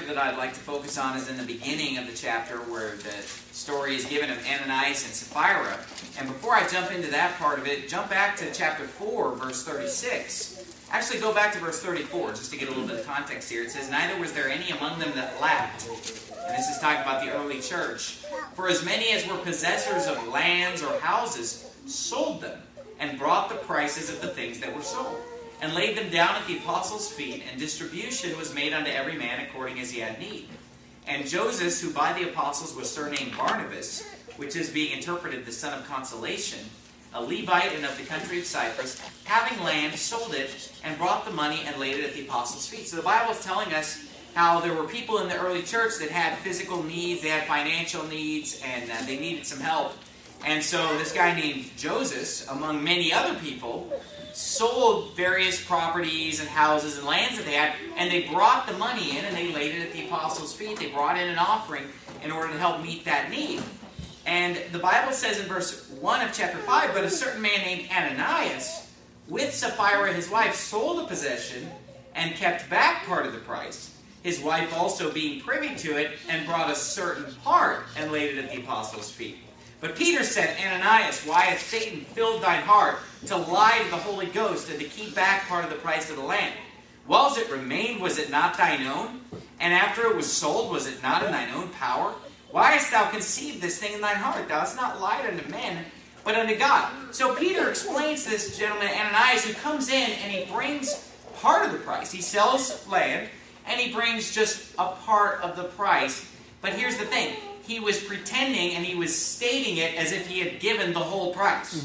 chapter that I'd like to focus on is in the beginning of the chapter where the story is given of Ananias and Sapphira. And before I jump into that part of it, jump back to chapter 4, verse 36. Actually, go back to verse 34, just to get a little bit of context here. It says, "Neither was there any among them that lacked." And this is talking about the early church. "For as many as were possessors of lands or houses sold them, and brought the prices of the things that were sold, and laid them down at the apostles' feet, and distribution was made unto every man according as he had need. And Joseph, who by the apostles was surnamed Barnabas, which is being interpreted the son of consolation, a Levite and of the country of Cyprus, having land, sold it, and brought the money and laid it at the apostles' feet." So the Bible is telling us how there were people in the early church that had physical needs, they had financial needs, and they needed some help. And so this guy named Joseph, among many other people, sold various properties and houses and lands that they had, and they brought the money in and they laid it at the apostles' feet. They brought in an offering in order to help meet that need. And the Bible says in verse 1 of chapter 5, "But a certain man named Ananias, with Sapphira his wife, sold a possession and kept back part of the price, his wife also being privy to it, and brought a certain part and laid it at the apostles' feet. But Peter said, Ananias, why hath Satan filled thine heart to lie to the Holy Ghost and to keep back part of the price of the land? Whiles it remained, was it not thine own? And after it was sold, was it not in thine own power? Why hast thou conceived this thing in thine heart? Thou hast not lied unto men, but unto God." So Peter explains to this gentleman, Ananias, who comes in and he brings part of the price. He sells land and he brings just a part of the price. But here's the thing. He was pretending and he was stating it as if he had given the whole price.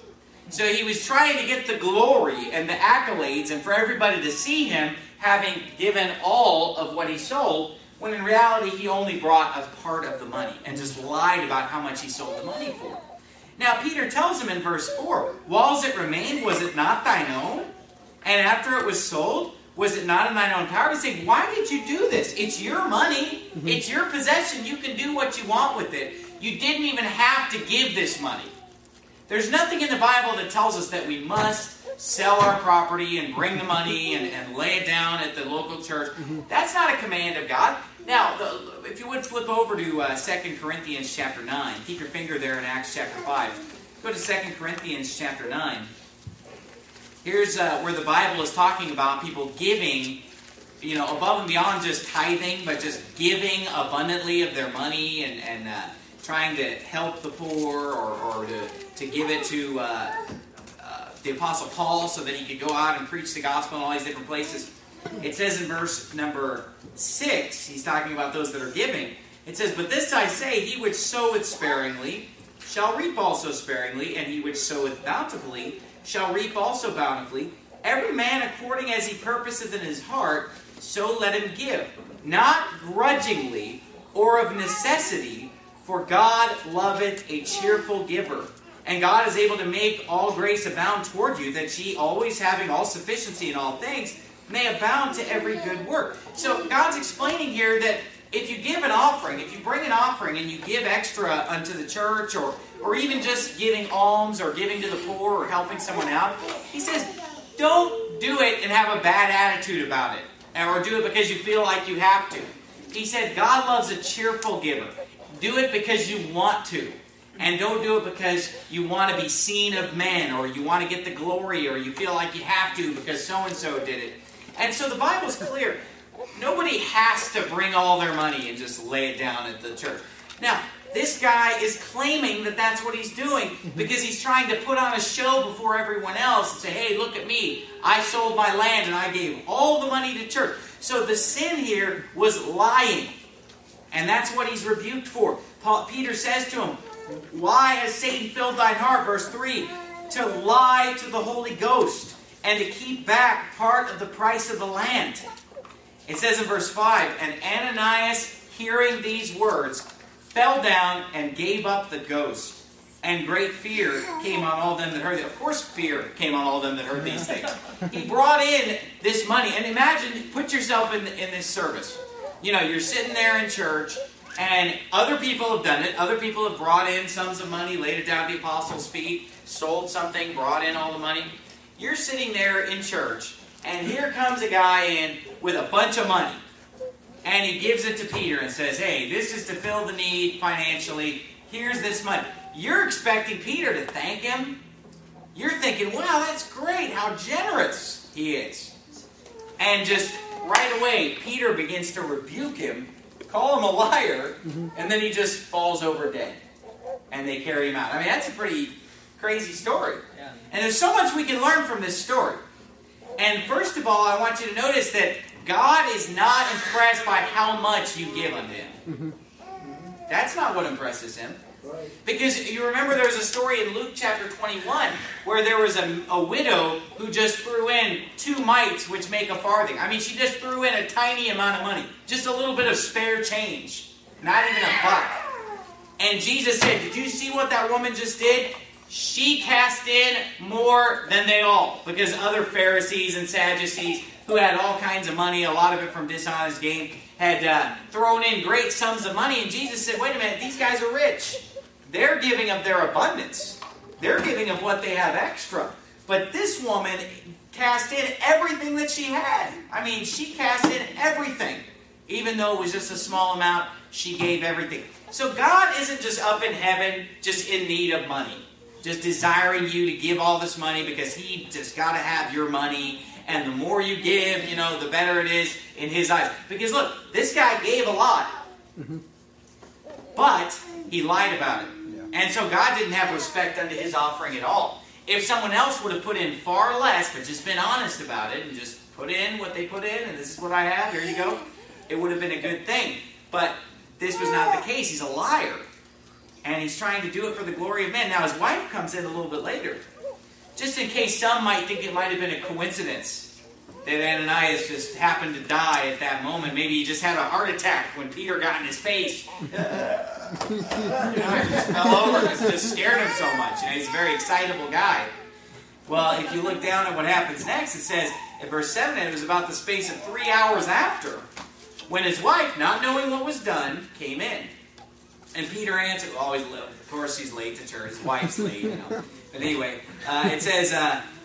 So he was trying to get the glory and the accolades and for everybody to see him having given all of what he sold, when in reality he only brought a part of the money and just lied about how much he sold the money for. Now Peter tells him in verse 4, "Whiles it remained, was it not thine own? And after it was sold, was it not in thine own power?" He's saying, why did you do this? It's your money. It's your possession. You can do what you want with it. You didn't even have to give this money. There's nothing in the Bible that tells us that we must sell our property and bring the money and lay it down at the local church. That's not a command of God. Now, if you would flip over to 2 Corinthians chapter 9. Keep your finger there in Acts chapter 5. Go to 2 Corinthians chapter 9. Here's where the Bible is talking about people giving, above and beyond just tithing, but just giving abundantly of their money and trying to help the poor or to give it to the Apostle Paul so that he could go out and preach the gospel in all these different places. It says in verse number 6, he's talking about those that are giving. It says, "But this I say, he which soweth sparingly shall reap also sparingly, and he which soweth bountifully shall reap also bountifully. Every man according as he purposeth in his heart, so let him give, not grudgingly or of necessity, for God loveth a cheerful giver. And God is able to make all grace abound toward you, that ye always having all sufficiency in all things, may abound to every good work." So God's explaining here that if you give an offering, if you bring an offering and you give extra unto the church, or even just giving alms or giving to the poor or helping someone out, he says, don't do it and have a bad attitude about it, or do it because you feel like you have to. He said, God loves a cheerful giver. Do it because you want to. And don't do it because you want to be seen of men, or you want to get the glory, or you feel like you have to because so-and-so did it. And so the Bible's clear. Nobody has to bring all their money and just lay it down at the church. Now, this guy is claiming that that's what he's doing because he's trying to put on a show before everyone else and say, hey, look at me. I sold my land and I gave all the money to church. So the sin here was lying. And that's what he's rebuked for. Peter says to him, why has Satan filled thine heart? Verse 3, to lie to the Holy Ghost and to keep back part of the price of the land. It says in verse 5, and Ananias, hearing these words, fell down and gave up the ghost. And great fear came on all them that heard it. Of course fear came on all them that heard these things. He brought in this money. And imagine, put yourself in this service. You know, you're sitting there in church, and other people have done it. Other people have brought in sums of money, laid it down at the apostles' feet, sold something, brought in all the money. You're sitting there in church, and here comes a guy in with a bunch of money. And he gives it to Peter and says, hey, this is to fill the need financially. Here's this money. You're expecting Peter to thank him. You're thinking, wow, that's great, how generous he is. And just right away, Peter begins to rebuke him, call him a liar, and then he just falls over dead. And they carry him out. I mean, that's a pretty crazy story. Yeah. And there's so much we can learn from this story. And first of all, I want you to notice that God is not impressed by how much you give unto him. That's not what impresses him. Because you remember there was a story in Luke chapter 21 where there was a widow who just threw in 2 mites, which make a farthing. I mean, she just threw in a tiny amount of money. Just a little bit of spare change. Not even a buck. And Jesus said, did you see what that woman just did? She cast in more than they all. Because other Pharisees and Sadducees who had all kinds of money, a lot of it from dishonest gain, had thrown in great sums of money. And Jesus said, wait a minute, these guys are rich. They're giving of their abundance. They're giving of what they have extra. But this woman cast in everything that she had. I mean, she cast in everything. Even though it was just a small amount, she gave everything. So God isn't just up in heaven, just in need of money. Just desiring you to give all this money because he just got to have your money. And the more you give, you know, the better it is in his eyes. Because look, this guy gave a lot. But he lied about it. And so God didn't have respect unto his offering at all. If someone else would have put in far less, but just been honest about it, and just put in what they put in, and this is what I have, here you go, it would have been a good thing. But this was not the case. He's a liar. And he's trying to do it for the glory of men. Now his wife comes in a little bit later. Just in case some might think it might have been a coincidence that Ananias just happened to die at that moment. Maybe he just had a heart attack when Peter got in his face. He just fell over and it just scared him so much. You know, he's a very excitable guy. Well, if you look down at what happens next, it says, in verse 7, it was about the space of 3 hours after, when his wife, not knowing what was done, came in. And Peter answered, always late. Of course he's late to church. His wife's late, you know. But anyway, it says,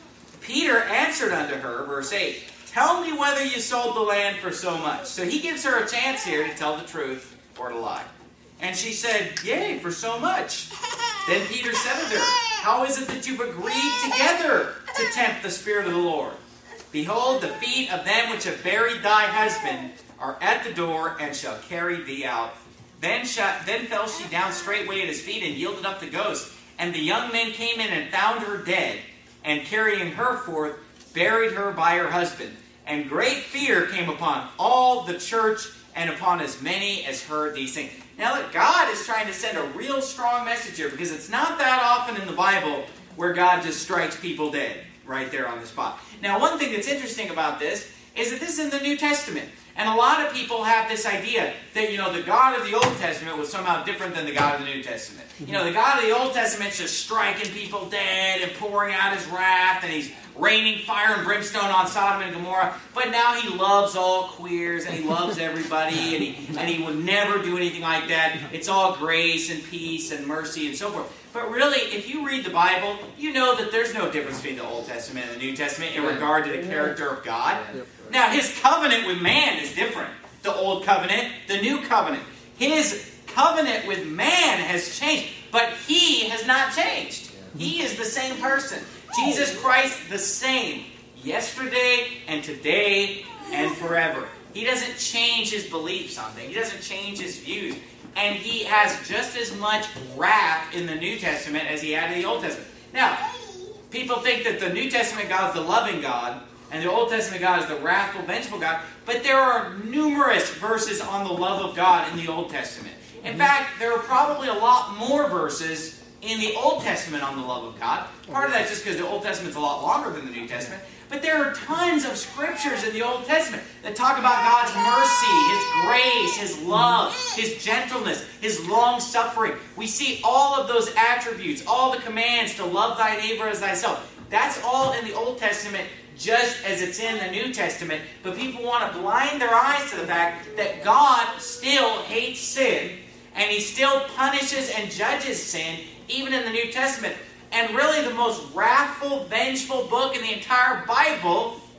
Peter answered unto her, verse 8, tell me whether you sold the land for so much. So he gives her a chance here to tell the truth or to lie. And she said, yea, for so much. Then Peter said unto her, how is it that you've agreed together to tempt the Spirit of the Lord? Behold, the feet of them which have buried thy husband are at the door, and shall carry thee out. Then fell she down straightway at his feet, and yielded up the ghost. And the young men came in and found her dead, and carrying her forth, buried her by her husband. And great fear came upon all the church, and upon as many as heard these things. Now look, God is trying to send a real strong message here, because it's not that often in the Bible where God just strikes people dead right there on the spot. Now one thing that's interesting about this is that this is in the New Testament. And a lot of people have this idea that, you know, the God of the Old Testament was somehow different than the God of the New Testament. You know, the God of the Old Testament is just striking people dead and pouring out his wrath, and he's raining fire and brimstone on Sodom and Gomorrah. But now he loves all queers, and he loves everybody, and he would never do anything like that. It's all grace and peace and mercy and so forth. But really, if you read the Bible, you know that there's no difference between the Old Testament and the New Testament in regard to the character of God. Now, his covenant with man is different. The Old Covenant, the New Covenant. His covenant with man has changed, but he has not changed. He is the same person. Jesus Christ, the same. Yesterday and today and forever. He doesn't change his beliefs on things. He doesn't change his views. And he has just as much wrath in the New Testament as he had in the Old Testament. Now, people think that the New Testament God is the loving God, and the Old Testament God is the wrathful, vengeful God. But there are numerous verses on the love of God in the Old Testament. In fact, there are probably a lot more verses in the Old Testament on the love of God. Part of that is just because the Old Testament's a lot longer than the New Testament. But there are tons of scriptures in the Old Testament that talk about God's mercy, his grace, his love, his gentleness, his long-suffering. We see all of those attributes, all the commands to love thy neighbor as thyself. That's all in the Old Testament, just as it's in the New Testament. But people want to blind their eyes to the fact that God still hates sin, and he still punishes and judges sin, even in the New Testament. And really the most wrathful, vengeful book in the entire Bible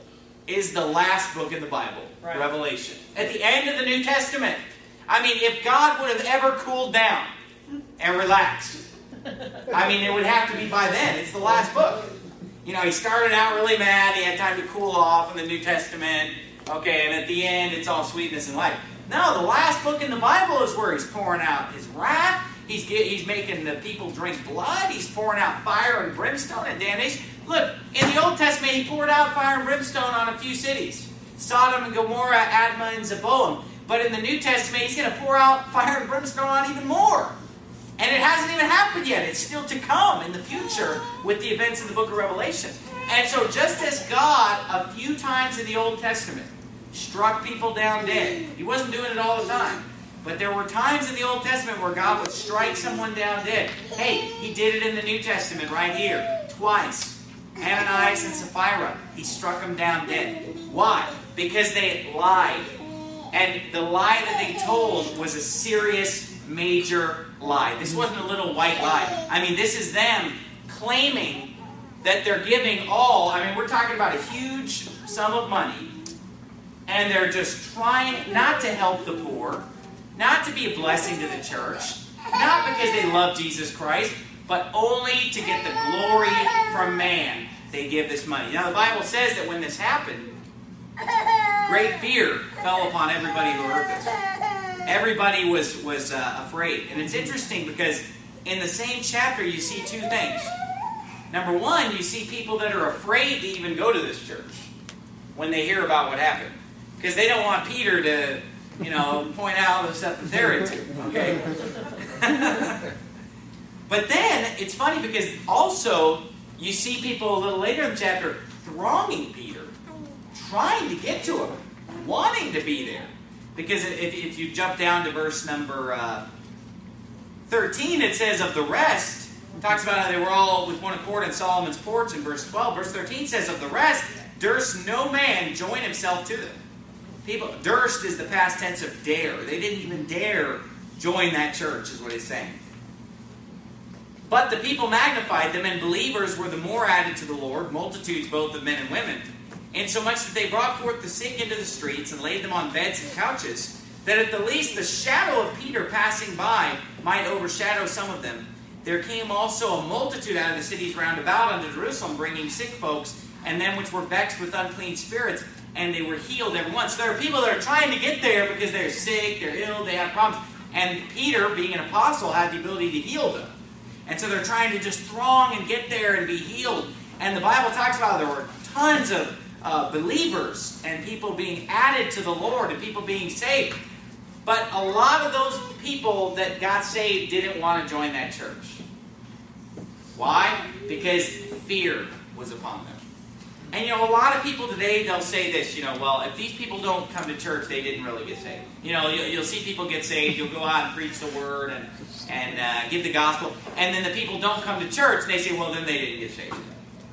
is the last book in the Bible, Right. Revelation. At the end of the New Testament. I mean, if God would have ever cooled down and relaxed, I mean, it would have to be by then. It's the last book. You know, he started out really mad. He had time to cool off in the New Testament. Okay, and at the end, it's all sweetness and light. No, the last book in the Bible is where he's pouring out his wrath. He's making the people drink blood. He's pouring out fire and brimstone and damnation. Look, in the Old Testament, he poured out fire and brimstone on a few cities. Sodom and Gomorrah, Admah and Zeboim. But in the New Testament, he's going to pour out fire and brimstone on even more. And it hasn't even happened yet. It's still to come in the future with the events in the book of Revelation. And so just as God, a few times in the Old Testament, struck people down dead. He wasn't doing it all the time. But there were times in the Old Testament where God would strike someone down dead. Hey, he did it in the New Testament right here. Twice. Ananias and Sapphira. He struck them down dead. Why? Because they lied. And the lie that they told was a serious, major lie. This wasn't a little white lie. I mean, this is them claiming that they're giving all. I mean, we're talking about a huge sum of money. And they're just trying not to help the poor, not to be a blessing to the church, not because they love Jesus Christ, but only to get the glory from man. They give this money. Now, the Bible says that when this happened, great fear fell upon everybody who heard this. Everybody was afraid. And it's interesting because in the same chapter you see two things. Number one, you see people that are afraid to even go to this church when they hear about what happened. Because they don't want Peter to, point out the stuff that they're into. Okay? But then, it's funny because also you see people a little later in the chapter thronging Peter, trying to get to him, wanting to be there. Because if you jump down to verse number 13, it says, of the rest, it talks about how they were all with one accord in Solomon's porch in verse 12. Verse 13 says, of the rest, durst no man join himself to them. People, durst is the past tense of dare. They didn't even dare join that church, is what it's saying. But the people magnified them, and believers were the more added to the Lord, multitudes both of men and women, insomuch that they brought forth the sick into the streets, and laid them on beds and couches, that at the least the shadow of Peter passing by might overshadow some of them. There came also a multitude out of the cities round about unto Jerusalem, bringing sick folks, and them which were vexed with unclean spirits, and they were healed every one. So there are people that are trying to get there because they're sick, they're ill, they have problems. And Peter, being an apostle, had the ability to heal them. And so they're trying to just throng and get there and be healed. And the Bible talks about there were tons of believers and people being added to the Lord and people being saved. But a lot of those people that got saved didn't want to join that church. Why? Because fear was upon them. And a lot of people today, they'll say this, well, if these people don't come to church, they didn't really get saved. You'll see people get saved, you'll go out and preach the word and give the gospel, and then the people don't come to church, and they say, well, then they didn't get saved.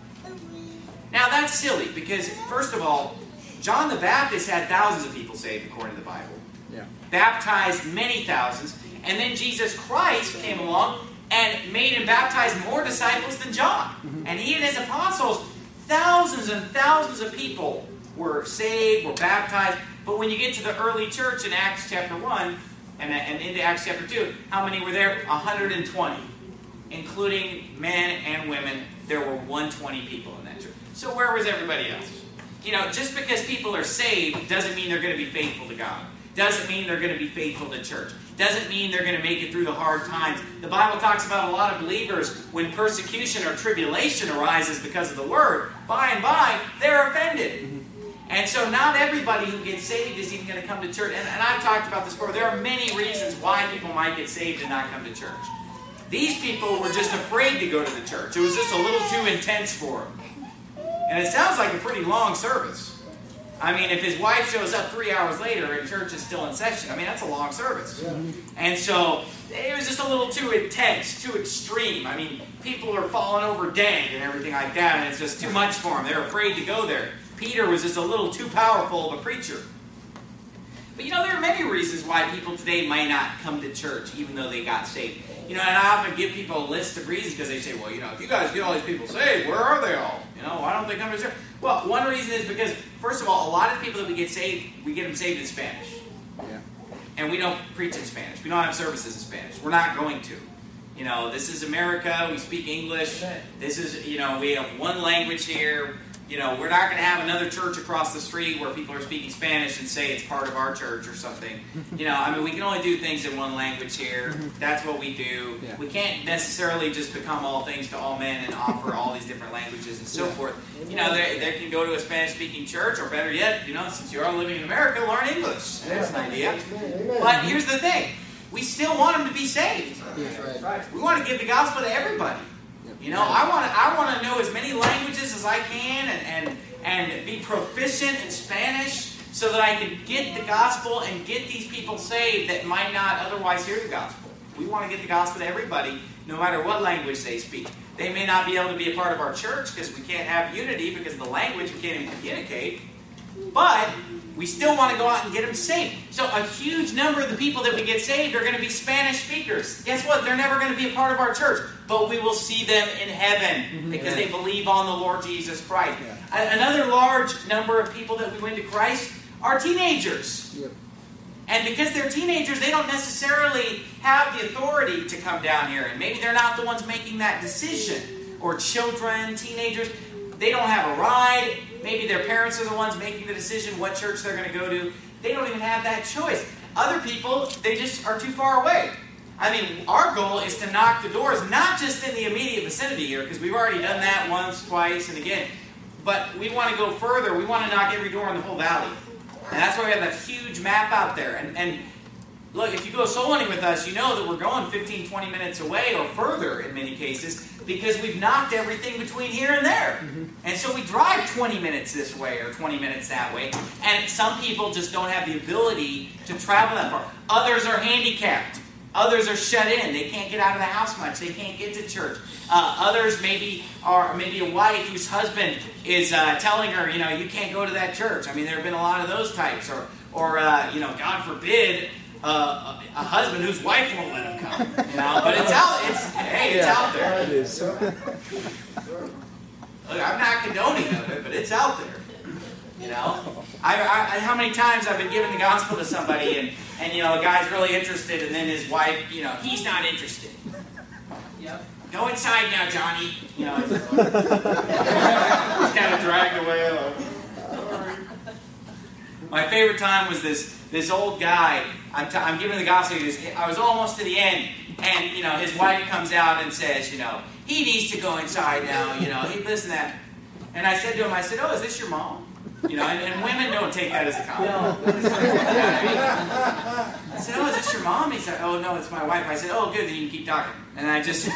Now, that's silly, because, first of all, John the Baptist had thousands of people saved, according to the Bible. Yeah. Baptized many thousands, and then Jesus Christ came along and made and baptized more disciples than John. And he and his apostles, thousands and thousands of people were saved, were baptized. But when you get to the early church in Acts chapter 1 and into Acts chapter 2, how many were there? 120. Including men and women, there were 120 people in that church. So where was everybody else? Just because people are saved doesn't mean they're going to be faithful to God. Doesn't mean they're going to be faithful to church. Doesn't mean they're going to make it through the hard times. The Bible talks about a lot of believers, when persecution or tribulation arises because of the word, by and by, they're offended. And so not everybody who gets saved is even going to come to church. And I've talked about this before. There are many reasons why people might get saved and not come to church. These people were just afraid to go to the church. It was just a little too intense for them. And it sounds like a pretty long service. I mean, if his wife shows up 3 hours later and church is still in session, that's a long service. Yeah. And so it was just a little too intense, too extreme. People are falling over dead and everything like that, and it's just too much for them. They're afraid to go there. Peter was just a little too powerful of a preacher. But there are many reasons why people today might not come to church even though they got saved. And I often give people a list of reasons because they say, well, if you guys get all these people saved, where are they all? Why don't they come to church? Well, one reason is because, first of all, a lot of people that we get saved, we get them saved in Spanish. Yeah. And we don't preach in Spanish. We don't have services in Spanish. We're not going to. This is America. We speak English. This is, we have one language here. We're not going to have another church across the street where people are speaking Spanish and say it's part of our church or something. We can only do things in one language here. That's what we do. Yeah. We can't necessarily just become all things to all men and offer all these different languages and so forth. They can go to a Spanish-speaking church, or better yet, since you're all living in America, learn English. That's an idea. But here's the thing. We still want them to be saved. We want to give the gospel to everybody. I want to know as many languages as I can and be proficient in Spanish so that I can get the gospel and get these people saved that might not otherwise hear the gospel. We want to get the gospel to everybody, no matter what language they speak. They may not be able to be a part of our church because we can't have unity because of the language, we can't even communicate. But we still want to go out and get them saved. So a huge number of the people that we get saved are going to be Spanish speakers. Guess what? They're never going to be a part of our church. But we will see them in heaven because they believe on the Lord Jesus Christ. Yeah. Another large number of people that we win to Christ are teenagers. Yep. And because they're teenagers, they don't necessarily have the authority to come down here. And maybe they're not the ones making that decision. Or children, teenagers, they don't have a ride. Maybe their parents are the ones making the decision what church they're going to go to. They don't even have that choice. Other people, they just are too far away. Our goal is to knock the doors, not just in the immediate vicinity here, because we've already done that once, twice, and again. But we want to go further. We want to knock every door in the whole valley. And that's why we have that huge map out there. And look, if you go soul winning with us, you know that we're going 15, 20 minutes away or further in many cases because we've knocked everything between here and there. And so we drive 20 minutes this way or 20 minutes that way. And some people just don't have the ability to travel that far. Others are handicapped. Others are shut in. They can't get out of the house much. They can't get to church. Others maybe a wife whose husband is telling her, you can't go to that church. There have been a lot of those types. Or God forbid, a husband whose wife won't let him come. But it's out. It's out there. It is. Look, I'm not condoning of it, but it's out there. How many times I've been giving the gospel to somebody and a guy's really interested and then his wife, he's not interested. Yep. Go inside now, Johnny. He's kind of dragged away. My favorite time was this old guy. I'm giving the gospel. I was almost to the end, and his wife comes out and says, he needs to go inside now. He listen to that. And I said to him, oh, is this your mom? And women don't take that as a compliment. I said, oh, is this your mom? He said, oh, no, it's my wife. I said, oh, good, then you can keep talking. And I just,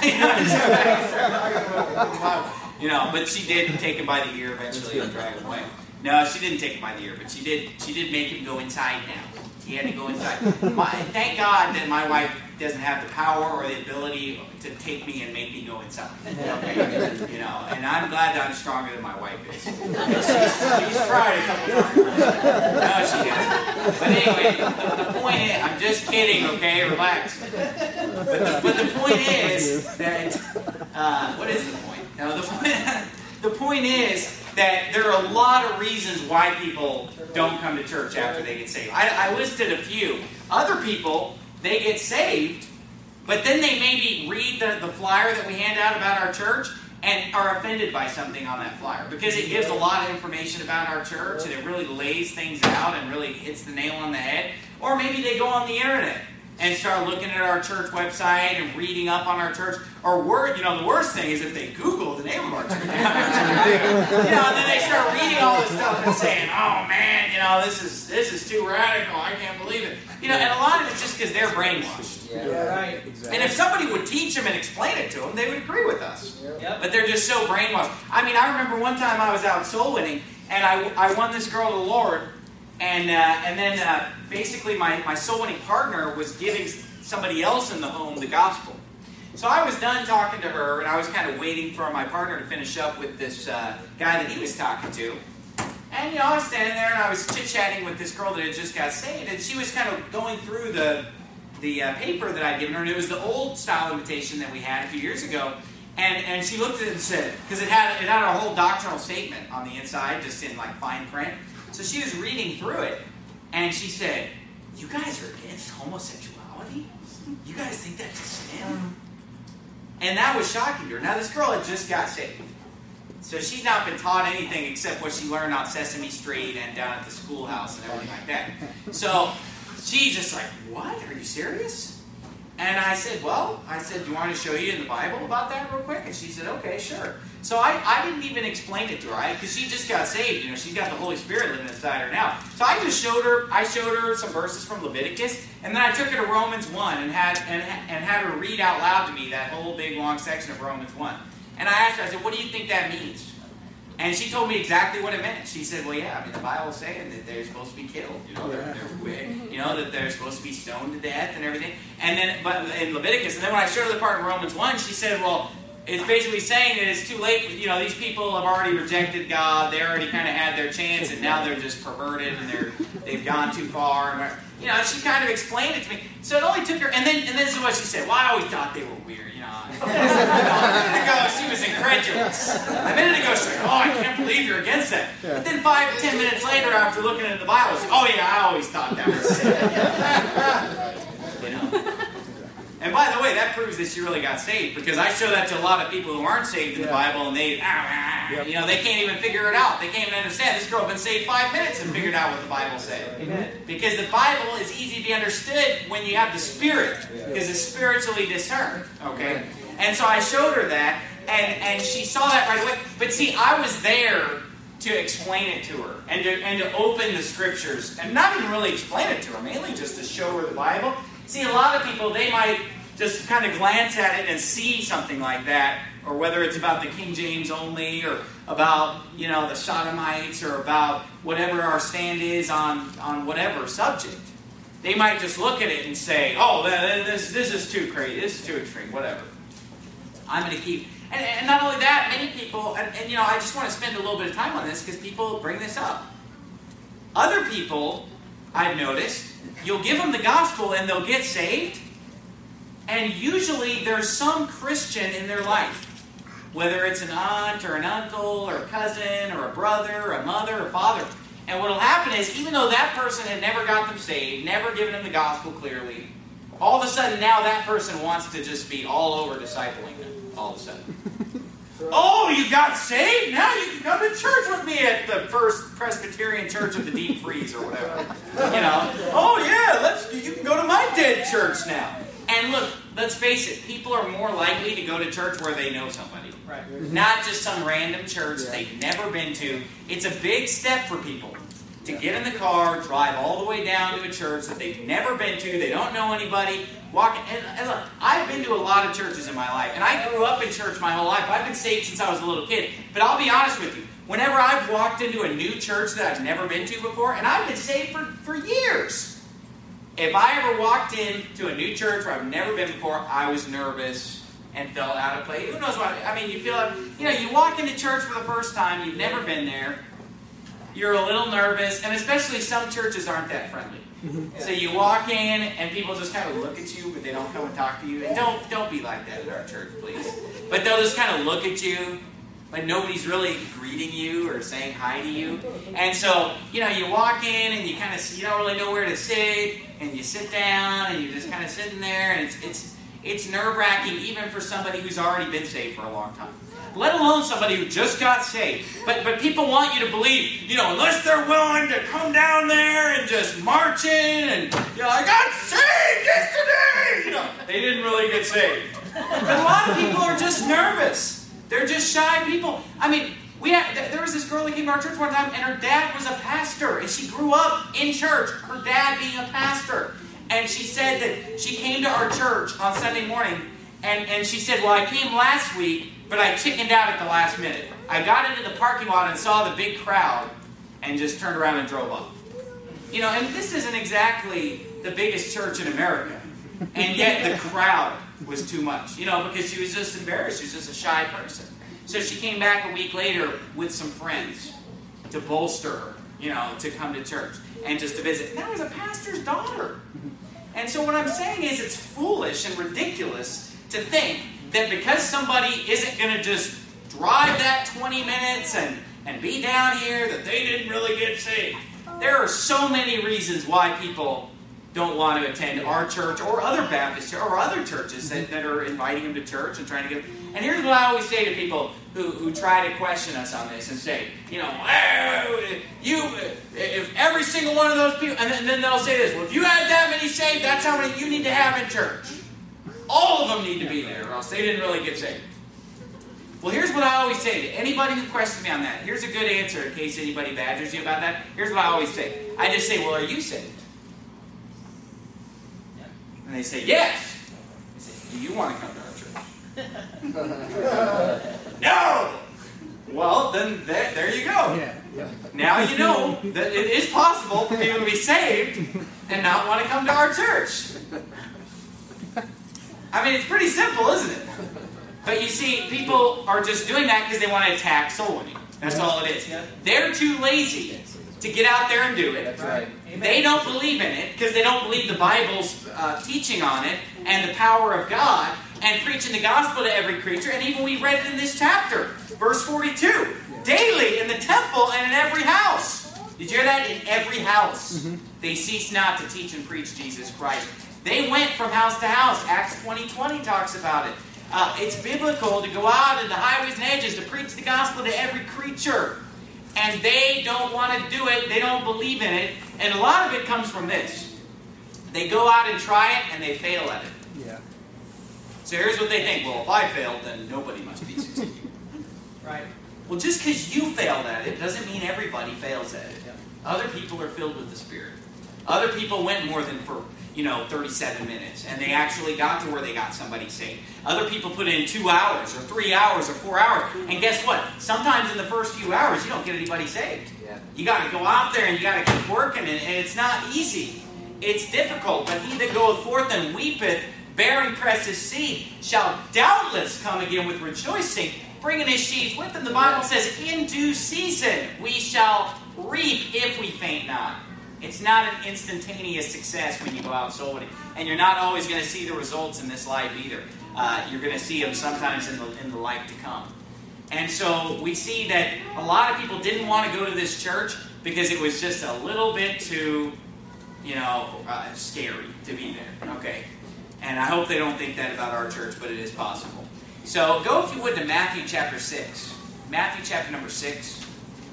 but she did take him by the ear eventually and drag him away. No, she didn't take him by the ear, but she did make him go inside now. He had to go inside. Thank God that my wife doesn't have the power or the ability to take me and make me go inside. Okay? And I'm glad that I'm stronger than my wife is. She's tried a couple times. No, she hasn't. But anyway, the point is, I'm just kidding, okay? Relax. But the point is that, what is the point? No, the point is that there are a lot of reasons why people don't come to church after they get saved. I listed a few. Other people, they get saved, but then they maybe read the flyer that we hand out about our church and are offended by something on that flyer because it gives a lot of information about our church and it really lays things out and really hits the nail on the head. Or maybe they go on the internet and start looking at our church website and reading up on our church. Or the worst thing is if they Google the name of our church. And then they start reading all this stuff and saying, oh man, this is too radical. I can't believe it. And a lot of it's just because they're brainwashed. Yeah, right. Exactly. And if somebody would teach them and explain it to them, they would agree with us. Yep. But they're just so brainwashed. I remember one time I was out soul winning and I won this girl to the Lord. And then basically my soul winning partner was giving somebody else in the home the gospel. So I was done talking to her, and I was kind of waiting for my partner to finish up with this guy that he was talking to. And, I was standing there, and I was chit-chatting with this girl that had just got saved, and she was kind of going through the paper that I'd given her, and it was the old style invitation that we had a few years ago. And she looked at it and said, because it had a whole doctrinal statement on the inside, just in like fine print. So she was reading through it, and she said, "You guys are against homosexuality? You guys think that's a sin?" And that was shocking to her. Now, this girl had just got saved. So she's not been taught anything except what she learned on Sesame Street and down at the schoolhouse and everything like that. So she's just like, "What? Are you serious?" And I said, do you want me to show you in the Bible about that real quick? And she said, "Okay, sure." So I didn't even explain it to her, right? Because she just got saved. She's got the Holy Spirit living inside her now. So I just showed her some verses from Leviticus, and then I took her to Romans 1 and had her read out loud to me that whole big long section of Romans 1. And I asked her, I said, "What do you think that means?" And she told me exactly what it meant. She said, "Well, yeah, the Bible's saying that they're supposed to be killed. That they're supposed to be stoned to death and everything." And then, but in Leviticus, and then when I showed her the part in Romans 1, she said, "Well, it's basically saying that it's too late. These people have already rejected God. They already kind of had their chance, and now they're just perverted, and they've gone too far." And she kind of explained it to me. So it only took her, and then this is what she said. "Well, I always thought they were weird." A minute ago, she was incredulous. A minute ago, she said, "Oh, I can't believe you're against that." Yeah. But then 5 to 10 minutes later, after looking at the Bible, she said, "Oh yeah, I always thought that was sin." And by the way, that proves that she really got saved, because I show that to a lot of people who aren't saved in the Bible, and they can't even figure it out. They can't even understand. This girl had been saved 5 minutes and figured out what the Bible said. Amen. Because the Bible is easy to be understood when you have the Spirit, because it's spiritually discerned. Okay? And so I showed her that, and she saw that right away. But see, I was there to explain it to her, and to open the Scriptures, and not even really explain it to her, mainly just to show her the Bible. See, a lot of people, they might just kind of glance at it and see something like that, or whether it's about the King James only, or about, the Sodomites, or about whatever our stand is on whatever subject. They might just look at it and say, "Oh, this is too crazy, this is too extreme, whatever. I'm going to keep..." And not only that, many people, and I just want to spend a little bit of time on this, because people bring this up. Other people, I've noticed, you'll give them the gospel and they'll get saved, and usually there's some Christian in their life. Whether it's an aunt, or an uncle, or a cousin, or a brother, or a mother, or father. And what will happen is, even though that person had never got them saved, never given them the gospel clearly, all of a sudden now that person wants to just be all over discipling them. All of a sudden. "Oh, you got saved? Now you can come to church with me at the First Presbyterian Church of the Deep Freeze," or whatever. "Oh yeah, you can go to my dead church now." And look, let's face it, people are more likely to go to church where they know somebody. Right. Not just some random church they've never been to. It's a big step for people to get in the car, drive all the way down to a church that they've never been to, they don't know anybody, walk. And look, I've been to a lot of churches in my life, and I grew up in church my whole life. I've been saved since I was a little kid. But I'll be honest with you, whenever I've walked into a new church that I've never been to before, and I've been saved for years, if I ever walked into a new church where I've never been before, I was nervous and felt out of place. Who knows what? You feel like, you walk into church for the first time, you've never been there, you're a little nervous, and especially some churches aren't that friendly. So you walk in, and people just kind of look at you, but they don't come and talk to you. And don't be like that in our church, please. But they'll just kind of look at you, but nobody's really greeting you or saying hi to you. And so, you walk in, and you kind of you don't really know where to sit, and you sit down, and you're just kind of sitting there, and it's nerve-wracking even for somebody who's already been saved for a long time. Let alone somebody who just got saved. But people want you to believe, unless they're willing to come down there and just march in and, "I got saved yesterday!" They didn't really get saved. But a lot of people are just nervous. They're just shy people. There was this girl that came to our church one time, and her dad was a pastor, and she grew up in church, her dad being a pastor. And she said that she came to our church on Sunday morning, and she said, "Well, I came last week, but I chickened out at the last minute. I got into the parking lot and saw the big crowd and just turned around and drove off." And this isn't exactly the biggest church in America. And yet the crowd was too much, because she was just embarrassed. She was just a shy person. So she came back a week later with some friends. to bolster her, to come to church and just to visit. And that was a pastor's daughter. And so what I'm saying is it's foolish and ridiculous to think that because somebody isn't going to just drive that 20 minutes and be down here, that they didn't really get saved. There are so many reasons why people don't want to attend our church or other Baptist or other churches that are inviting them to church and trying to get. And here's what I always say to people who try to question us on this and say, if every single one of those people, and then they'll say this, well, if you had that many saved, that's how many you need to have in church. All of them need to be there, or else they didn't really get saved. Well, here's what I always say to anybody who questions me on that. Here's a good answer in case anybody badgers you about that. Here's what I always say. I just say, well, are you saved? And they say, yes. I say, do you want to come to our church? No! Well, then there you go. Now you know that it is possible for people to be saved and not want to come to our church. I mean, it's pretty simple, isn't it? But you see, people are just doing that because they want to attack soul winning. That's all it is. They're too lazy to get out there and do it. That's right. They don't believe in it because they don't believe the Bible's teaching on it and the power of God and preaching the gospel to every creature. And even we read it in this chapter, verse 42. Daily in the temple and in every house. Did you hear that? In every house. They cease not to teach and preach Jesus Christ. They went from house to house. Acts 20:20 talks about it. It's biblical to go out in the highways and edges to preach the gospel to every creature. And they don't want to do it. They don't believe in it. And a lot of it comes from this. They go out and try it, and they fail at it. Yeah. So here's what they think. Well, if I failed, then nobody must be succeeding. Right. Well, just because you failed at it doesn't mean everybody fails at it. Yeah. Other people are filled with the Spirit. Other people went more than for 37 minutes, and they actually got to where they got somebody saved. Other people put in 2 hours, or 3 hours, or 4 hours, and guess what? Sometimes in the first few hours, you don't get anybody saved. Yeah. You got to go out there, and you got to keep working, and it's not easy. It's difficult, but he that goeth forth and weepeth, bearing precious seed, shall doubtless come again with rejoicing, bringing his sheaves with him. The Bible says, in due season we shall reap if we faint not. It's not an instantaneous success when you go out soul winning. And you're not always going to see the results in this life either. You're going to see them sometimes in the life to come. And so we see that a lot of people didn't want to go to this church because it was just a little bit too, scary to be there. Okay. And I hope they don't think that about our church, but it is possible. So go, if you would, to Matthew chapter 6. Matthew chapter number 6.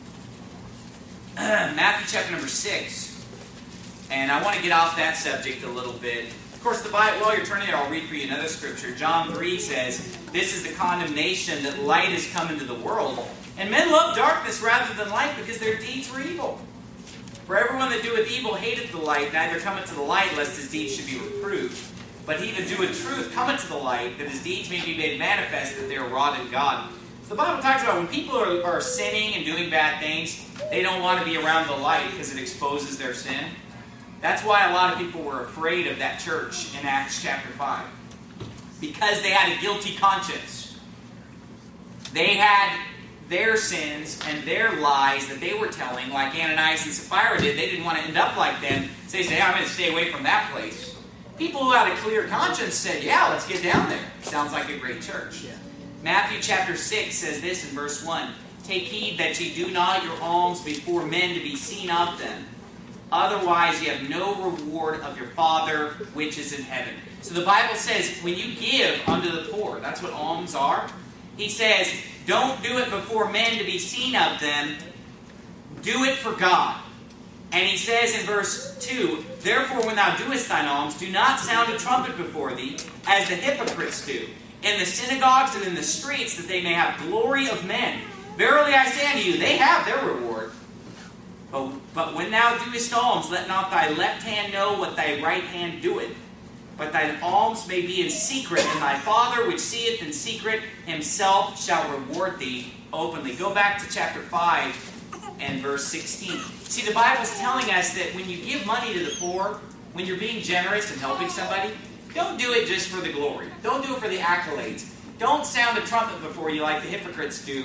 Matthew chapter number 6. And I want to get off that subject a little bit. Of course, the Bible, while you're turning there, I'll read for you another scripture. John 3 says, this is the condemnation that light has come into the world. And men love darkness rather than light because their deeds were evil. For everyone that doeth evil hateth the light, neither cometh to the light, lest his deeds should be reproved. But he that doeth truth cometh to the light, that his deeds may be made manifest, that they are wrought in God. So the Bible talks about when people are sinning and doing bad things, they don't want to be around the light because it exposes their sin. That's why a lot of people were afraid of that church in Acts chapter 5. Because they had a guilty conscience. They had their sins and their lies that they were telling, like Ananias and Sapphira did. They didn't want to end up like them. So they said, hey, I'm going to stay away from that place. People who had a clear conscience said, yeah, let's get down there. Sounds like a great church. Yeah. Matthew chapter 6 says this in verse 1. Take heed that ye do not your alms before men to be seen of them. Otherwise, you have no reward of your Father which is in heaven. So the Bible says, when you give unto the poor, that's what alms are. He says, don't do it before men to be seen of them. Do it for God. And he says in verse 2, therefore, when thou doest thine alms, do not sound a trumpet before thee, as the hypocrites do, in the synagogues and in the streets, that they may have glory of men. Verily I say unto you, they have their reward. But when thou doest alms, let not thy left hand know what thy right hand doeth. But thine alms may be in secret, and thy Father which seeth in secret himself shall reward thee openly. Go back to chapter 5 and verse 16. See, the Bible's telling us that when you give money to the poor, when you're being generous and helping somebody, don't do it just for the glory. Don't do it for the accolades. Don't sound a trumpet before you like the hypocrites do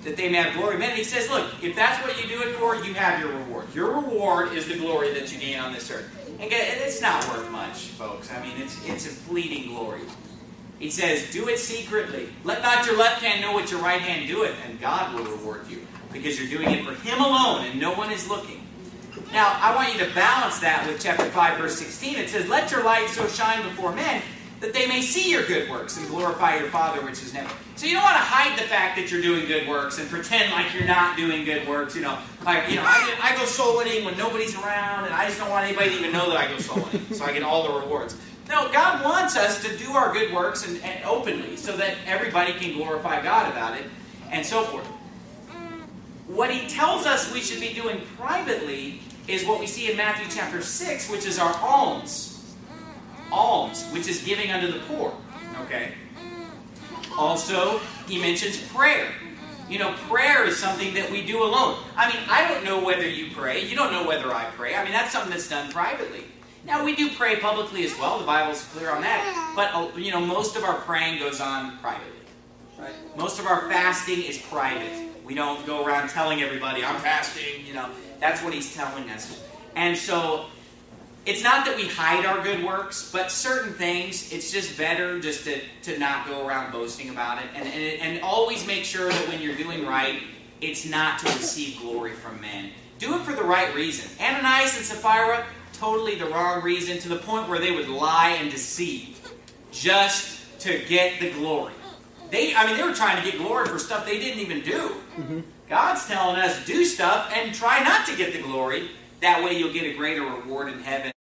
that they may have glory of men. And he says, look, if that's what you do it for, you have your reward. Your reward is the glory that you gain on this earth. And it's not worth much, folks. I mean, it's a fleeting glory. He says, do it secretly. Let not your left hand know what your right hand doeth, and God will reward you, because you're doing it for Him alone, and no one is looking. Now, I want you to balance that with chapter 5, verse 16. It says, let your light so shine before men, that they may see your good works and glorify your Father which is in heaven. So you don't want to hide the fact that you're doing good works and pretend like you're not doing good works. I go soul winning when nobody's around, and I just don't want anybody to even know that I go soul winning, so I get all the rewards. No, God wants us to do our good works and openly, so that everybody can glorify God about it, and so forth. What He tells us we should be doing privately is what we see in Matthew chapter 6, which is our alms. Alms, which is giving unto the poor. Okay? Also, He mentions prayer. Prayer is something that we do alone. I mean, I don't know whether you pray. You don't know whether I pray. I mean, that's something that's done privately. Now, we do pray publicly as well. The Bible's clear on that. But, most of our praying goes on privately. Right? Most of our fasting is private. We don't go around telling everybody, I'm fasting. That's what He's telling us. And so, it's not that we hide our good works, but certain things, it's just better just to not go around boasting about it. And always make sure that when you're doing right, it's not to receive glory from men. Do it for the right reason. Ananias and Sapphira, totally the wrong reason, to the point where they would lie and deceive just to get the glory. They were trying to get glory for stuff they didn't even do. Mm-hmm. God's telling us do stuff and try not to get the glory. That way you'll get a greater reward in heaven.